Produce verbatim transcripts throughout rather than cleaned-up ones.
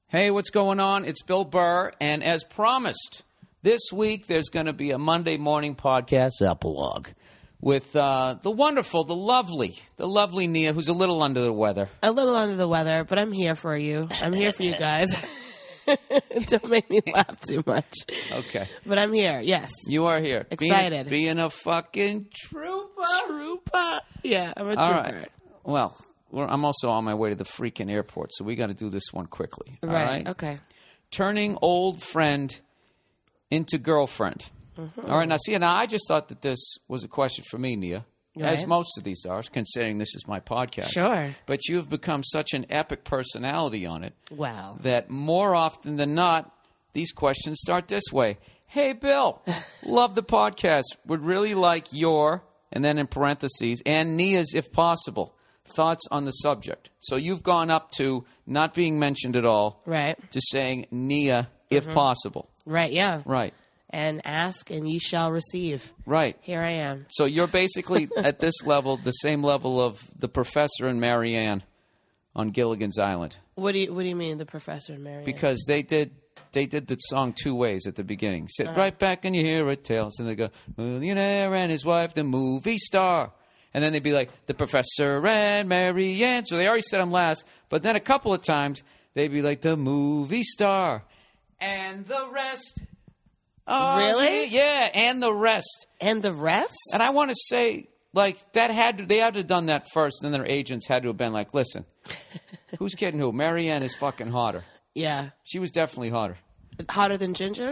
Hey, what's going on? It's Bill Burr, and as promised, this week there's going to be a Monday morning podcast epilogue with uh, the wonderful, the lovely, the lovely Nia, who's a little under the weather. A little under the weather, but I'm here for you. I'm here for you guys. Don't make me laugh too much. Okay. But I'm here, yes. You are here. Excited. Being, being a fucking trooper. Trooper. Yeah, I'm a trooper. All right. Well, we're, I'm also on my way to the freaking airport, so we got to do this one quickly. All right. right. Okay. Turning old friend into girlfriend. Mm-hmm. All right. Now, see, now I just thought that this was a question for me, Nia, right. As most of these are, considering this is my podcast. Sure. But you've become such an epic personality on it. Wow. That more often than not, these questions start this way. Hey, Bill, love the podcast. Would really like your, and then in parentheses, and Nia's, if possible, thoughts on the subject. So you've gone up to not being mentioned at all, right, to saying Nia, if mm-hmm. possible. Right, yeah. Right. And ask and ye shall receive. Right. Here I am. So you're basically at this level, the same level of the Professor and Marianne on Gilligan's Island. What do you What do you mean, the Professor and Marianne? Because they did they did the song two ways at the beginning. Sit uh-huh. right back and you hear it tales, and they go, millionaire and his wife, the movie star. And then they'd be like, the Professor and Marianne. So they already said them last. But then a couple of times, they'd be like, the movie star. And the rest. Oh, really? Yeah, and the rest. And the rest? And I want to say, like, that had to, they had to have done that first. And then their agents had to have been like, listen, who's kidding who? Marianne is fucking hotter. Yeah. She was definitely hotter. Hotter than Ginger?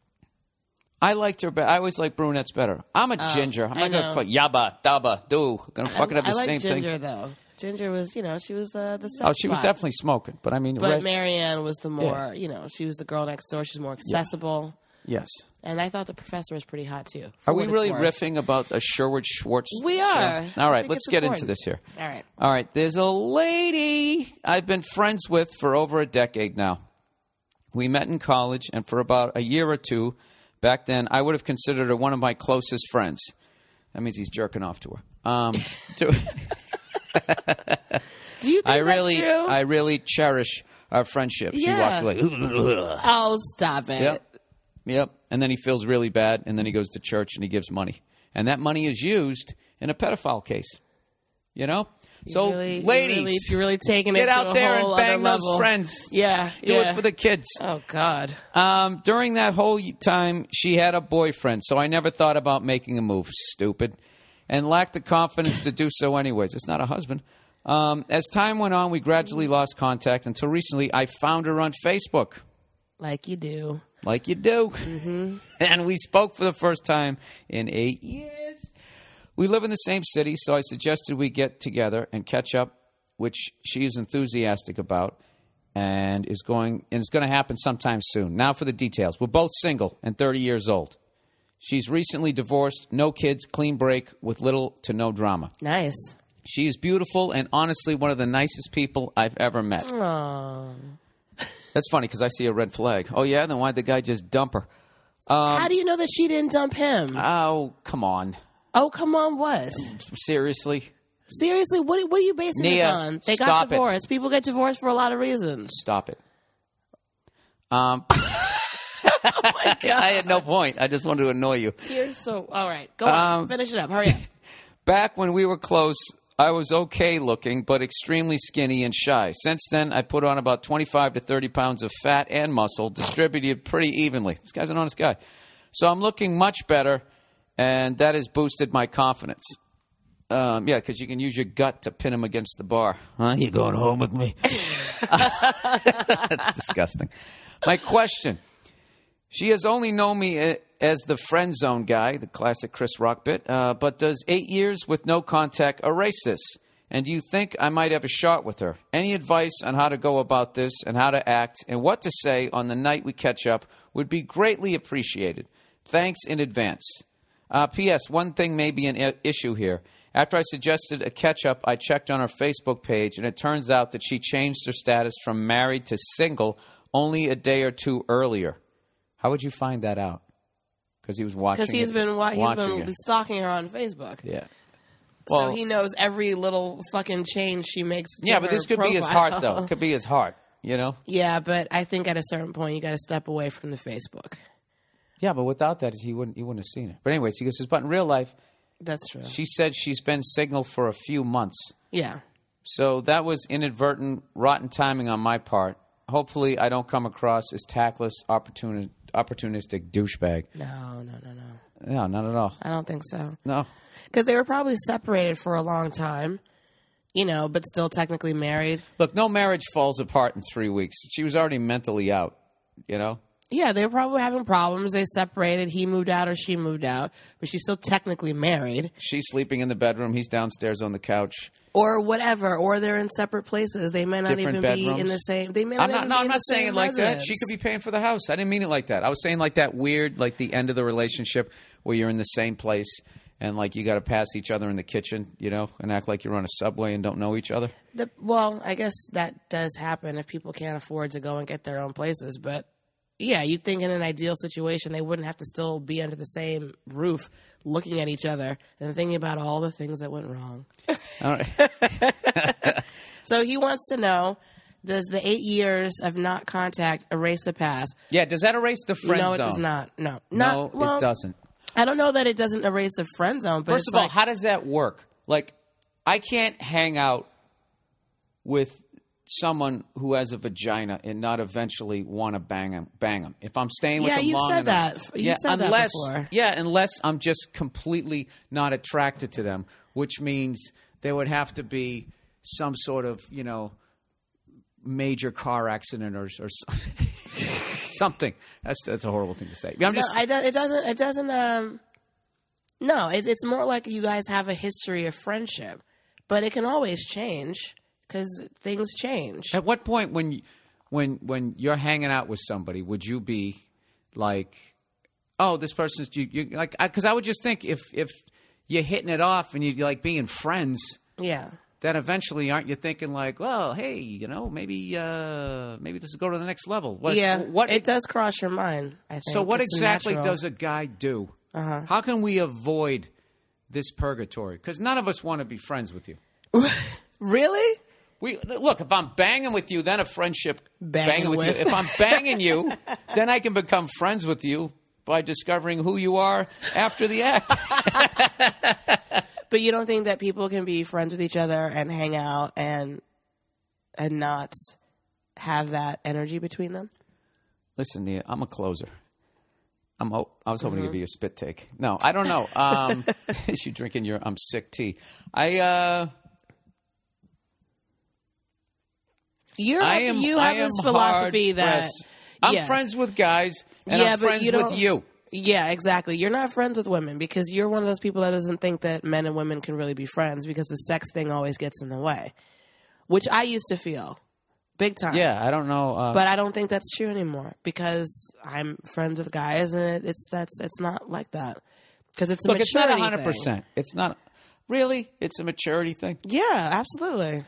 I liked her better. I always like brunettes better. I'm a uh, ginger. I'm not going to fuck yabba, dabba, do. Going to fucking have the I same thing. I like thing. Ginger, though. Ginger was, you know, she was uh, the sex Oh, she was spot. definitely smoking. But I mean... But red... Marianne was the more, yeah. you know, she was the girl next door. She's more accessible. Yeah. Yes. And I thought the Professor was pretty hot, too. Are we really riffing about a Sherwood Schwartz We are. show? All right, let's get important. into this here. All right. All right, there's a lady I've been friends with for over a decade now. We met in college, and for about a year or two... Back then, I would have considered her one of my closest friends. That means he's jerking off to her. Um, to Do you think I that's really, true? I really cherish our friendship. Yeah. She walks away. Oh, stop it. Yep. Yep. And then he feels really bad, and then he goes to church and he gives money. And that money is used in a pedophile case. You know? You so, really, ladies, you're really, you're really taking get it out to a there whole and bang other those level. friends. Yeah, Do yeah. it for the kids. Oh, God. Um, during that whole time, she had a boyfriend, so I never thought about making a move. Stupid. And lacked the confidence to do so anyways. It's not a husband. Um, as time went on, we gradually lost contact until recently I found her on Facebook. Like you do. Like you do. Mm-hmm. And we spoke for the first time in eight years. We live in the same city, so I suggested we get together and catch up, which she is enthusiastic about and is going and it's going to happen sometime soon. Now for the details. We're both single and thirty years old. She's recently divorced, no kids, clean break with little to no drama. Nice. She is beautiful and honestly one of the nicest people I've ever met. Aww. That's funny because I see a red flag. Oh, yeah? Then why'd the guy just dump her? Um, How do you know that she didn't dump him? Oh, come on. Oh, come on, what? Seriously? Seriously, what, what are you basing Nia, this on? They stop got divorced. it. People get divorced for a lot of reasons. Stop it. Um, oh my God. I had no point. I just wanted to annoy you. You're so... All right, go on. Um, Finish it up. Hurry up. Back when we were close, I was okay looking, but extremely skinny and shy. Since then, I put on about twenty-five to thirty pounds of fat and muscle, distributed pretty evenly. This guy's an honest guy. So I'm looking much better, and that has boosted my confidence. Um, yeah, because you can use your gut to pin him against the bar. Huh? You going home with me? That's disgusting. My question. She has only known me as the friend zone guy, the classic Chris Rock bit, uh, but does eight years with no contact erase this? And do you think I might have a shot with her? Any advice on how to go about this and how to act and what to say on the night we catch up would be greatly appreciated. Thanks in advance. Uh, P S. One thing may be an issue here. After I suggested a catch-up, I checked on her Facebook page, and it turns out that she changed her status from married to single only a day or two earlier. How would you find that out? Because he was watching. Because he's it, been wa- he's watching been it. stalking her on Facebook. Yeah. Well, so he knows every little fucking change she makes. To yeah, but her this could profile. be his heart, though. It could be his heart. you know? Yeah, but I think at a certain point you got to step away from the Facebook. Yeah, but without that, he wouldn't he wouldn't have seen it. But anyways, he goes, but in real life, That's true. she said she's been single for a few months. Yeah. So that was inadvertent, rotten timing on my part. Hopefully, I don't come across as tactless, opportuni- opportunistic douchebag. No, no, no, no. No, not at all. I don't think so. No. Because they were probably separated for a long time, you know, but still technically married. Look, no marriage falls apart in three weeks. She was already mentally out, you know? Yeah, they were probably having problems. They separated. He moved out or she moved out, but she's still technically married. She's sleeping in the bedroom. He's downstairs on the couch. Or whatever. Or they're in separate places. They may not Different even be bedrooms. in the same. They may I'm not, not. even No, be I'm in not the saying same it like that. residence. She could be paying for the house. I didn't mean it like that. I was saying like that weird, like the end of the relationship where you're in the same place and like you got to pass each other in the kitchen, you know, and act like you're on a subway and don't know each other. The, well, I guess that does happen if people can't afford to go and get their own places. But yeah, you'd think in an ideal situation they wouldn't have to still be under the same roof looking at each other and thinking about all the things that went wrong. All right. So he wants to know, does the eight years of not contact erase the past? Yeah, does that erase the friend no, zone? it does not. No. No, not, well, it doesn't. I don't know that it doesn't erase the friend zone. But First it's of all, like, how does that work? Like, I can't hang out with someone who has a vagina and not eventually want to bang him. Bang him. If I'm staying with Yeah, them you've long said enough, that. You yeah, said that unless, before. Yeah, unless I'm just completely not attracted to them, which means there would have to be some sort of, you know, major car accident or, or something. That's that's a horrible thing to say. I'm just. no, I do, it doesn't. It doesn't. Um, no, it, it's more like you guys have a history of friendship, but it can always change because things change. At what point, when you, when when you're hanging out with somebody, would you be like, oh, this person's you, you like? Because I, I would just think if if you're hitting it off and you're like being friends, Yeah. then eventually aren't you thinking like, well, hey, you know, maybe uh, maybe this will go to the next level. What, yeah. What it does cross your mind. I think. So what It's exactly natural. does a guy do? Uh-huh. How can we avoid this purgatory? Because none of us want to be friends with you. Really? We look. If I'm banging with you, then a friendship. Banging with, with. you. If I'm banging you, then I can become friends with you by discovering who you are after the act. But you don't think that people can be friends with each other and hang out and and not have that energy between them? Listen, Nia, I'm a closer. I'm. Ho- I was hoping mm-hmm. to give you a spit take. No, I don't know. Um, is you drinking your I'm sick tea? I. Uh, You're I am, you have I am this philosophy that pressed. I'm yeah. friends with guys, and Yeah, I'm but friends you with don't- you. Yeah, exactly. You're not friends with women because you're one of those people that doesn't think that men and women can really be friends because the sex thing always gets in the way, which I used to feel big time. Yeah, I don't know. Uh, But I don't think that's true anymore because I'm friends with guys and it's that's it's not like that because it's a look, it's not maturity one hundred percent. thing. It's not. Really? It's a maturity thing? Yeah, absolutely.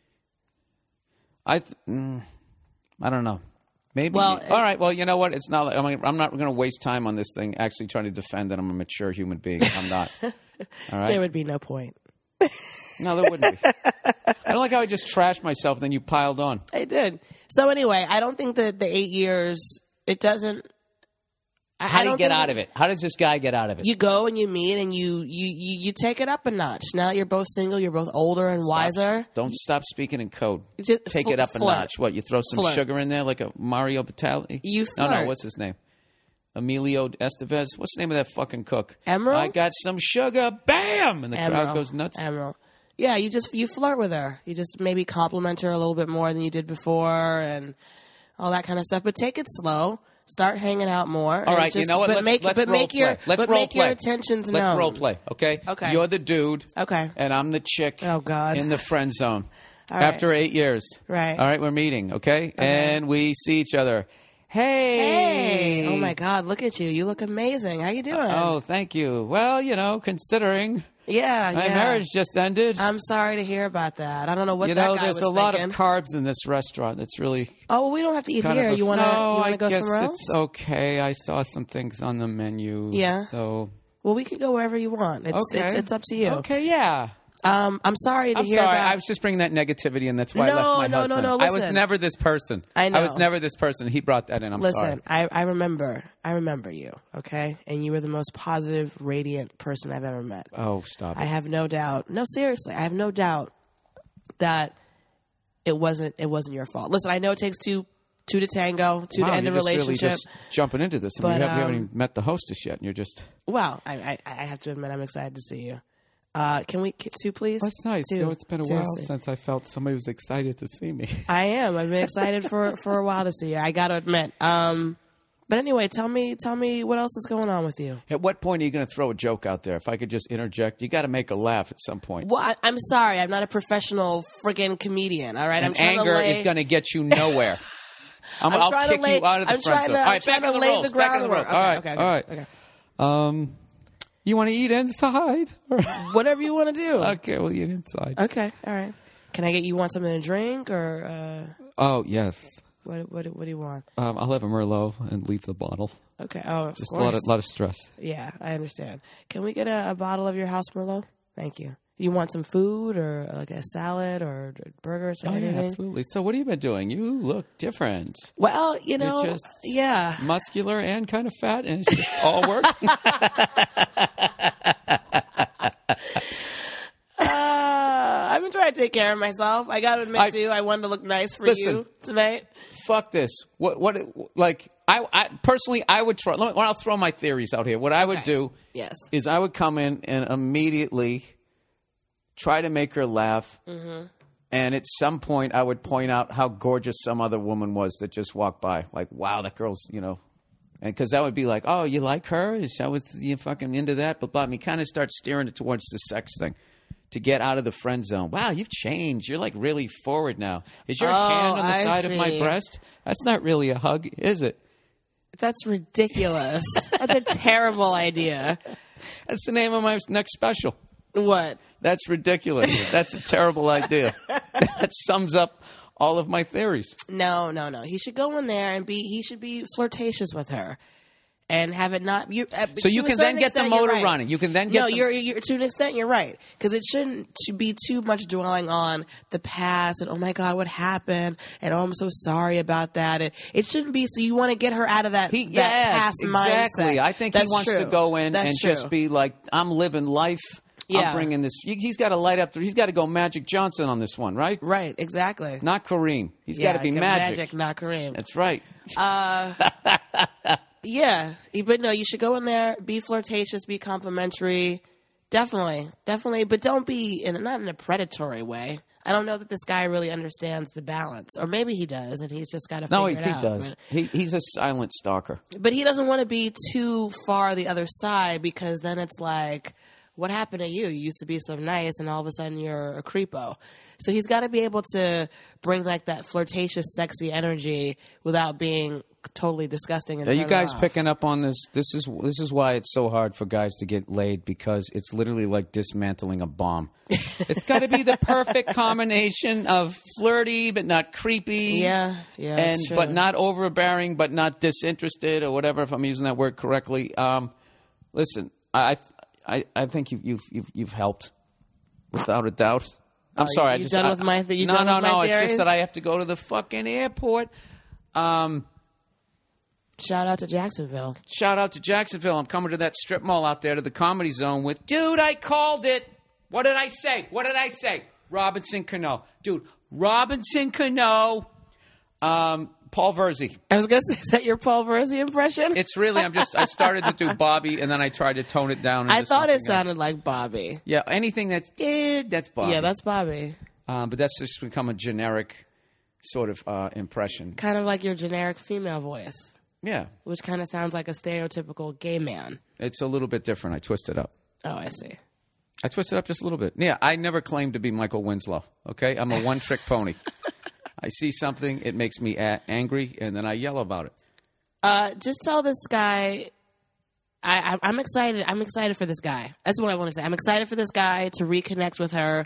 I th- mm, I don't know. Maybe. Well, all right. Well, you know what? It's not. Like, I mean, I'm not going to waste time on this thing. Actually, trying to defend that I'm a mature human being. I'm not. All right. There would be no point. No, there wouldn't be. I don't like how I just trashed myself. And then you piled on. I did. So anyway, I don't think that the eight years. It doesn't. I, How I do you don't get think out that- of it? How does this guy get out of it? You go and you meet and you, you, you, you take it up a notch. Now you're both single. You're both older and wiser. Don't stop speaking in code. Just Take fl- it up a flirt. notch. What? You throw some Flirt. sugar in there like a Mario Batali? You No, no. flirt. What's his name? Emilio Estevez. What's the name of that fucking cook? Emerald? I got some sugar. Bam! And the Emerald. crowd goes nuts. Emerald. Yeah, you just you flirt with her. You just maybe compliment her a little bit more than you did before, and all that kind of stuff. But take it slow. Start hanging out more. All right, you know what? But Let's, make, let's but role make play. your let's but role make play. your attentions Let's known. role play, okay? Okay. You're the dude. Okay. And I'm the chick. Oh, God. In the friend zone. All right. After eight years. Right. All right, we're meeting, okay? And we see each other. Hey. Hey! Oh my God! Look at you. You look amazing. How you doing? Oh, thank you. Well, you know, considering yeah, my yeah. marriage just ended. I'm sorry to hear about that. I don't know what you that know, guy there's was a lot thinking. of carbs in this restaurant. That's really Oh, well, we don't have to eat kind here. of a, You want to? no, you want I to go guess somewhere else? it's okay. I saw some things on the menu. Yeah. So Well, we can go wherever you want. It's okay. it's, it's up to you. Okay, yeah. Um, I'm sorry to I'm hear sorry. about. I was just bringing that negativity, and that's why No, I left my no, no, husband. no, I was listen. never this person. I know. I was never this person. He brought that in. I'm Listen, sorry. I, I remember. I remember you, okay? And you were the most positive, radiant person I've ever met. Oh, stop I it. have no doubt. No, seriously, I have no doubt that it wasn't it wasn't your fault. Listen, I know it takes two two to tango, two Wow, to end a you're just really relationship. just jumping into this. I mean, But, we, have, we haven't um, even met the hostess yet, and you're just... Well, I, I, I have to admit, I'm excited to see you. Uh, can we get two, please? That's nice. Two. You know, it's been a Seriously. while since I felt somebody was excited to see me. I am. I've been excited for, for a while to see you. I got to admit. Um, but anyway, tell me, tell me what else is going on with you. At what point are you going to throw a joke out there? If I could just interject, you got to make a laugh at some point. Well, I, I'm sorry. I'm not a professional friggin' comedian. All right, and I'm trying anger to lay, is going to get you nowhere. I'm, I'm I'll trying kick to lay, you out of the I'm front trying door. to, All I'm right, trying back to on the lay rolls. the Back on the groundwork. rolls. All right, okay, okay, all right. okay. Um, you want to eat inside? Whatever you want to do. Okay, we'll eat inside. Okay, all right. Can I get you want something to drink or uh, Oh yes. what? What? What do you want? Um, I'll have a Merlot and leave the bottle. Okay. Oh, of Just a course. lot of, lot of stress. Yeah, I understand. Can we get a, a bottle of your house Merlot? Thank you. You want some food or like a salad or burgers or Oh, yeah, anything? absolutely. So what have you been doing? You look different. Well, you know, just- yeah. Muscular and kind of fat, and it's just all working. Uh, I've been trying to take care of myself. I got to admit, I- too, I wanted to look nice for Listen. you tonight. Fuck this. What? What? Like, I, I personally, I would try. Let me, I'll throw my theories out here. What I would Okay. do Yes. is I would come in and immediately try to make her laugh. Mm-hmm. And at some point, I would point out how gorgeous some other woman was that just walked by. Like, wow, that girl's, you know. And because that would be like, oh, you like her? Is that was you fucking into that? But blah, me kind of start steering it towards the sex thing to get out of the friend zone. Wow, you've changed. You're like really forward now. Is your Oh, hand on the I side of my see. breast? That's not really a hug, is it? That's ridiculous. That's a terrible idea. That's the name of my next special. What? That's ridiculous. That's a terrible idea. That sums up all of my theories. No, no, no. He should go in there and be. He should be flirtatious with her, and have it not. You, uh, So you to a can certain then get the extent, you're motor right. running. You can then get no. the- You're, you're to an extent you're right because it shouldn't to be too much dwelling on the past and oh my god what happened and oh I'm so sorry about that. And it shouldn't be. So you want to get her out of that, He, that yeah, past exactly. mindset. I think That's he wants true. to go in That's and true. just be like, I'm living life. Yeah. I'm bringing this. he- He's got to light up. He's got to go Magic Johnson on this one, right? right. Exactly. Not Kareem. He's yeah, got to be like a magic. Magic, not Kareem. That's right. Yeah, but no, you should go in there, be flirtatious, be complimentary. Definitely, definitely, but don't be in not in a predatory way. I don't know that this guy really understands the balance, or maybe he does, and he's just got to No, figure he, it he out. does. He, he's a silent stalker. But, but he doesn't want to be too far the other side because then it's like, what happened to you? You used to be so nice, and all of a sudden you're a creepo. So he's got to be able to bring like that flirtatious, sexy energy without being totally disgusting. And Are you turn guys off. picking up on this? This is this is why it's so hard for guys to get laid because it's literally like dismantling a bomb. It's got to be the perfect combination of flirty but not creepy. Yeah, yeah, and that's true. but not overbearing, but not disinterested or whatever. If I'm using that word correctly. Um, listen, I I I think you've you've you've, you've helped without a doubt. I'm Oh, sorry. you I just done I, with my th- you no done no with no. my It's just theories? that I have to go to the fucking airport. Um. Shout out to Jacksonville. Shout out to Jacksonville. I'm coming to that strip mall out there to the Comedy Zone with, dude, I called it. What did I say? What did I say? Robinson Cano. Dude, Robinson Cano. Um, Paul Verzi. I was going to say, is that your Paul Verzi impression? It's really, I'm just, I started to do Bobby and then I tried to tone it down. Into I thought it something sounded else. like Bobby. Yeah, anything that's, eh, that's Bobby. Yeah, that's Bobby. Um, but that's just become a generic sort of uh, impression. Kind of like your generic female voice, Yeah, which kind of sounds like a stereotypical gay man. it's a little bit different. I twist it up. Oh, I see. I twist it up just a little bit. Yeah, I never claimed to be Michael Winslow. Okay, I'm a one-trick pony. I see something, it makes me a- angry, and then I yell about it. Uh, just tell this guy. I, I, I'm excited. I'm excited for this guy. That's what I want to say. I'm excited for this guy to reconnect with her,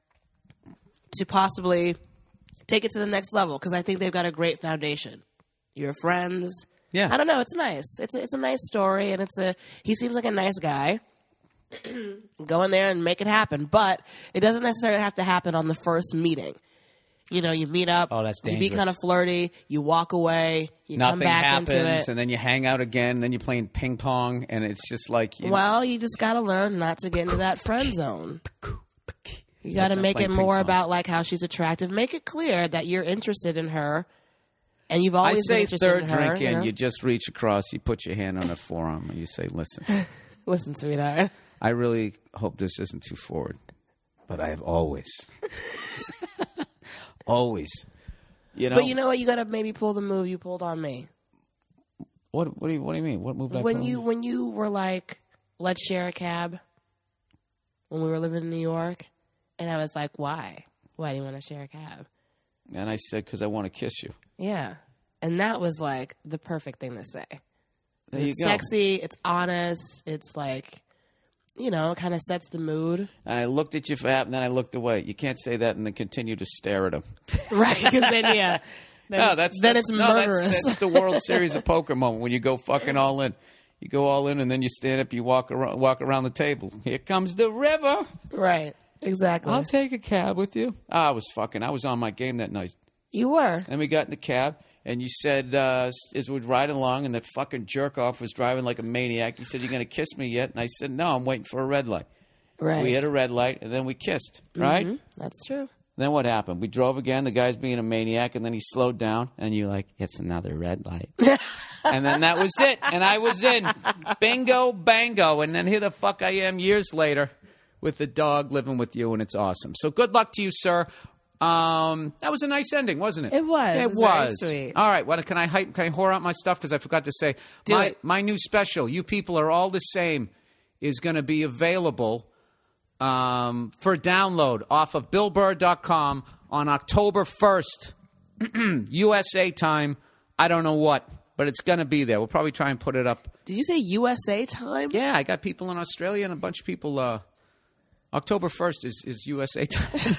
to possibly take it to the next level because I think they've got a great foundation. You're friends. Yeah. I don't know. It's nice. It's a, it's a nice story, and it's a. He seems like a nice guy. Go in there and make it happen. But it doesn't necessarily have to happen on the first meeting. You know, you meet up, Oh, that's you be dangerous. kind of flirty, you walk away, you Nothing come back happens, into it. and then you hang out again, and then you're playing ping pong, and it's just like, you know, Well, you just got to learn not to get into that friend zone. You got to That's make not it playing more ping pong. about like how she's attractive. Make it clear that you're interested in her, and you've I always been say interested third in her. drink you in, know? you just reach across, you put your hand on her forearm, and you say, listen, Listen, sweetheart. I really hope this isn't too forward, but I have always, always, you know. But you know what? You got to maybe pull the move you pulled on me. What, what, do you, what do you mean? What move did I When put on you when you were like, let's share a cab when we were living in New York, and I was like, why? Why do you want to share a cab? And I said, because I want to kiss you. Yeah. And that was like the perfect thing to say. There you It's go. sexy, it's honest, it's like, you know, it kind of sets the mood. And I looked at you for half, and then I looked away. You can't say that and then continue to stare at him. Right. Because then, yeah. Then No, it's- that's then that's, it's no, that's- murderous. That's, the World Series of Poker moment when you go fucking all in. You go all in, and then you stand up, you walk around, walk around the table. Here comes the river. Right. Exactly. I'll take a cab with you. Ah, I was fucking. I was on my game that night. You were. Then we got in the cab, and you said, uh, as we were riding along, and that fucking jerk off was driving like a maniac. You said, "You gonna kiss me yet?" And I said, "No, I'm waiting for a red light." Right. We hit a red light, and then we kissed. Right. Mhm. That's true. Then what happened? We drove again. The guy's being a maniac, and then he slowed down, and you're like, "It's another red light." And then that was it, and I was in. Bingo, bango, and then here the fuck I am years later with the dog living with you, and it's awesome. So good luck to you, sir. Um, that was a nice ending, wasn't it? It was. It It was very was. sweet. All right. Well, can I hype? Can I whore out my stuff? Because I forgot to say Do my it. my new special. You people are all the same. Is going to be available um, for download off of Bill Burr dot com on October first, U S A time. I don't know what, but it's going to be there. We'll probably try and put it up. Did you say U S A time? Yeah, I got people in Australia and a bunch of people. Uh, October first is, is U S A time.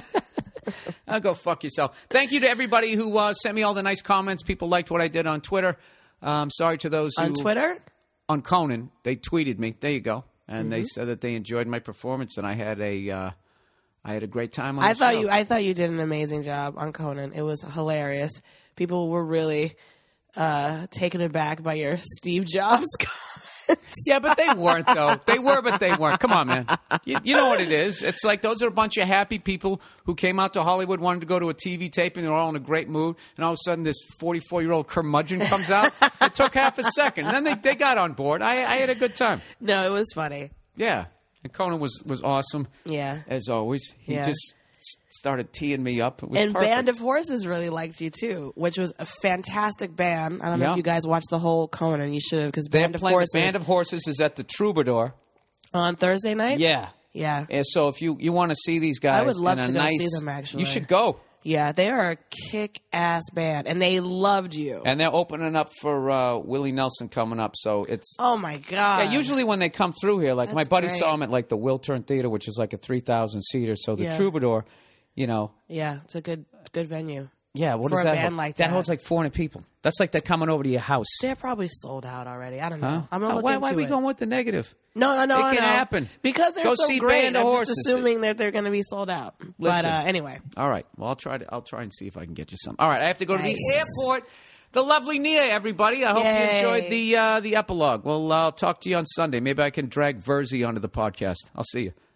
I'll go fuck yourself. Thank you to everybody who uh, sent me all the nice comments. People liked what I did on Twitter. Um, sorry to those who... On Twitter? On Conan. They tweeted me. There you go. And Mm-hmm. they said that they enjoyed my performance and I had a... Uh, I had a great time on I the thought show. you I thought you did an amazing job on Conan. It was hilarious. People were really uh, taken aback by your Steve Jobs comments. Yeah, but they weren't, though. They were, but they weren't. Come on, man. You, you know what it is. It's like those are a bunch of happy people who came out to Hollywood, wanted to go to a T V taping. They're all in a great mood. And all of a sudden, this forty-four-year-old curmudgeon comes out. It took half a second. And then they, they got on board. I, I had a good time. No, it was funny. Yeah. And Conan was, was awesome, Yeah. as always. He Yeah. just s- started teeing me up. It was And perfect. Band of Horses really liked you too, which was a fantastic band. I don't know Yeah. if you guys watched the whole Conan. You should have, because They're Band of playing- Horses Band of Horses is at the Troubadour. on Thursday night. Yeah. Yeah. And so if you, you want to see these guys, I would love in a to go nice, see them, actually. You should go. Yeah, they are a kick-ass band, and they loved you. And they're opening up for uh, Willie Nelson coming up, so it's Oh my god! yeah. Usually when they come through here, like my That's buddy great. saw him at like the Wiltern Theater, which is like a three thousand seater. So the Yeah. Troubadour, you know, Yeah, it's a good good venue. yeah. What For is a that? band hold? like that that. holds like four hundred people. That's like they're coming over to your house. They're probably sold out already. I don't know. Huh? I'm gonna Uh, look why into why are we it. going with the negative? No, no, no. It I can know. happen. because they're Go so see great. Band of I'm Horses. just assuming that they're going to be sold out. But Listen. uh, anyway, All right. Well, I'll try to. I'll try and see if I can get you some. All right. I have to go to Nice. the airport. The lovely Nia, everybody. I hope you Yay. enjoyed the uh, the epilogue. Well, I'll talk to you on Sunday. Maybe I can drag Verzi onto the podcast. I'll see you.